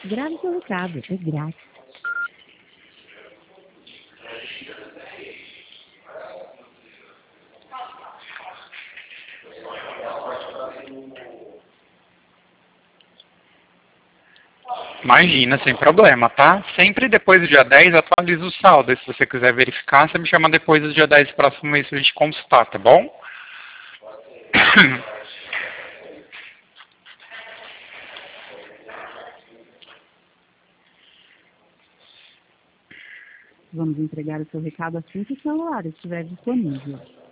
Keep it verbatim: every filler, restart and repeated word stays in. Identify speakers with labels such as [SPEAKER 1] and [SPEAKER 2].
[SPEAKER 1] Grave seu recado, é grátis.
[SPEAKER 2] Imagina, sem problema, tá? Sempre depois do dia dez atualiza o saldo. E se você quiser verificar, você me chama depois do dia dez do próximo mês pra gente consultar, tá bom?
[SPEAKER 1] Vamos entregar o seu recado assim que o celular estiver disponível.